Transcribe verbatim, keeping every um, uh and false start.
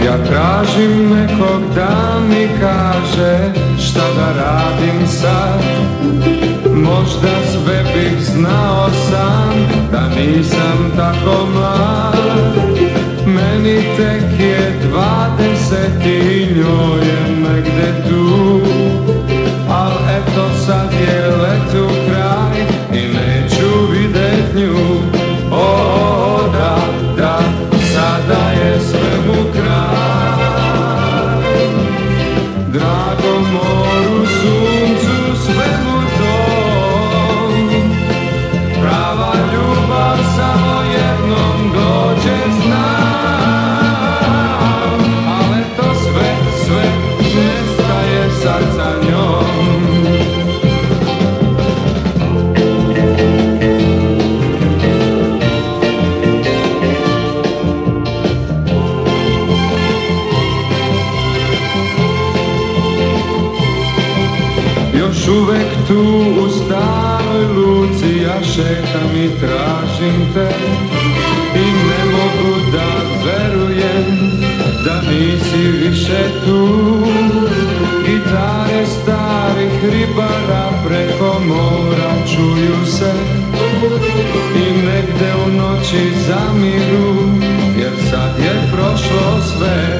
Ja tražim nekog da mi kaže šta da radim sad. Možda sve bih znao sam da nisam tako mlad. Meni tek je dvadeset i njoj je negde tu. Al eto sad je letu kraj i neću vidjet nju. O, o, o, da, da, sada je svemu kraj. Drago moru, suncu, svemu tom. Prava ljubav samo jednom dođe, znam. Al eto sve, sve nestaje sad za njom. Još uvek tu u staroj luci ja šetam i tražim te. I ne mogu da verujem da nisi više tu. Gitare starih ribara preko mora čuju se. I negde u noći zamiru, jer sad je prošlo sve.